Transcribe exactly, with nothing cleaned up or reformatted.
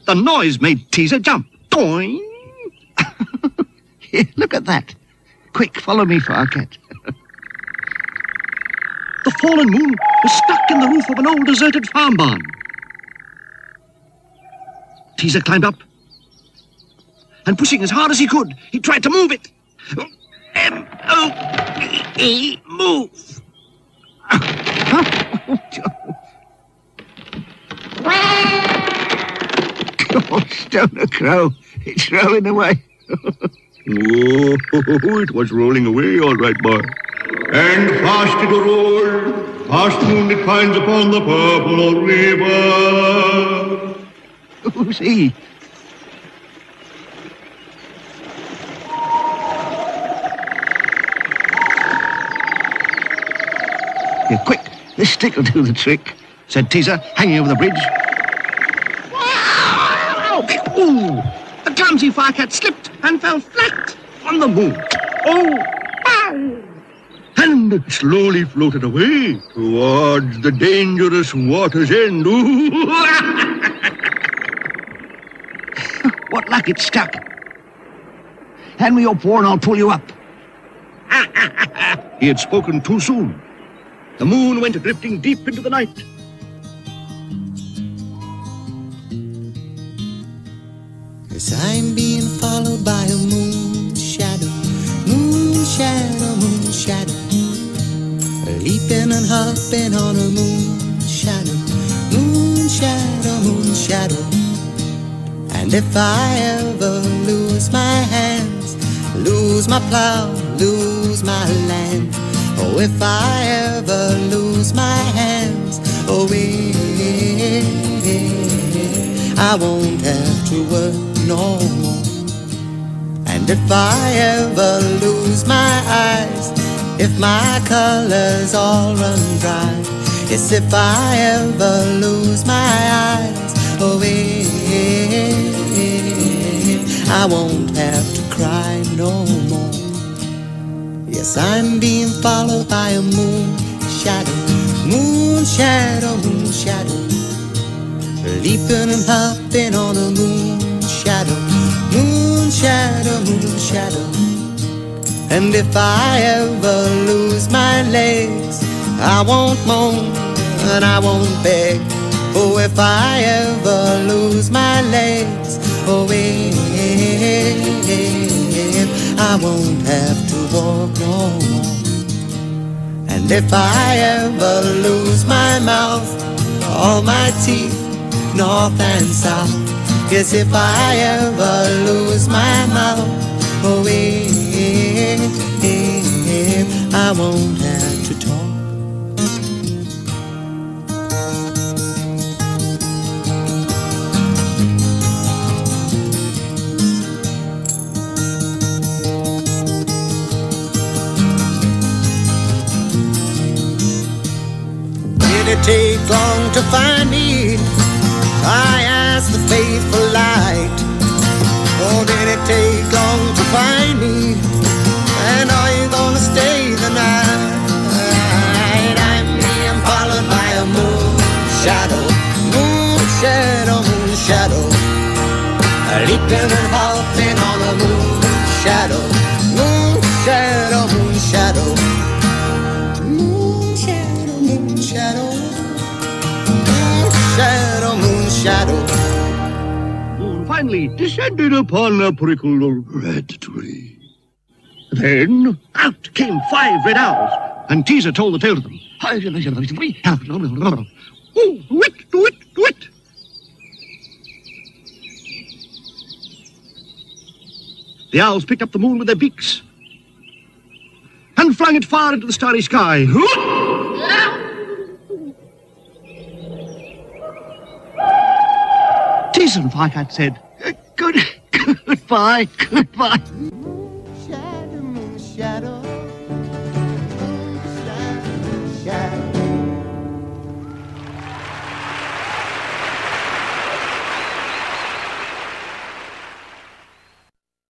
The noise made Teaser jump. Doing! Here, look at that. Quick, follow me, Farcat. The fallen moon was stuck in the roof of an old deserted farm barn. Teaser climbed up, and pushing as hard as he could, he tried to move it. M O V E, move! Oh, Stoner Crow, it's rolling away. Oh, it was rolling away, all right, boy. And fast it rolled, fast moon it finds upon the purple river. Who's he? Here, quick, this stick will do the trick, said Teaser, hanging over the bridge. Ooh, the clumsy Farcat slipped and fell flat on the moon. Oh, ow! And slowly floated away towards the dangerous water's end. What luck, it's stuck. Hand me your paw and I'll pull you up. He had spoken too soon. The moon went drifting deep into the night. As I'm being followed by a moon shadow, moon shadow, moon shadow, leaping and hopping on a moon shadow, moon shadow, moon shadow. And if I ever lose my hands, lose my plow, lose my land, oh, if I ever lose my hands, oh, eh, I won't have to work no more. And if I ever lose my eyes, if my colors all run dry, yes, if I ever lose my eyes, oh, eh, I won't have to cry no more. Yes, I'm being followed by a moon shadow, moon shadow, moon shadow, leaping and hopping on a moon shadow, moon shadow, moon shadow. And if I ever lose my legs, I won't moan and I won't beg. Oh, if I ever lose my legs, oh, eh, I won't have to walk no more. And if I ever lose my mouth, all my teeth, north and south, yes, if I ever lose my mouth, oh, eh, I won't have to talk. Did it take long to find me? I asked the faithful light. Oh, did it take long to find me? And are you gonna stay the night? I'm being followed by a moon shadow, moon shadow, moon shadow, leaping and hopping on a moon shadow, moon shadow, moon shadow, moon shadow, moon shadow, moon shadow, moon shadow. Moon finally descended upon a prickle red tree. Then out came five red owls, and Teaser told the tale to them. Ooh, wit, wit, wit. The owls picked up the moon with their beaks and flung it far into the starry sky. Teaser and Farcat said, Good, goodbye, goodbye. Shadow, moon shadow.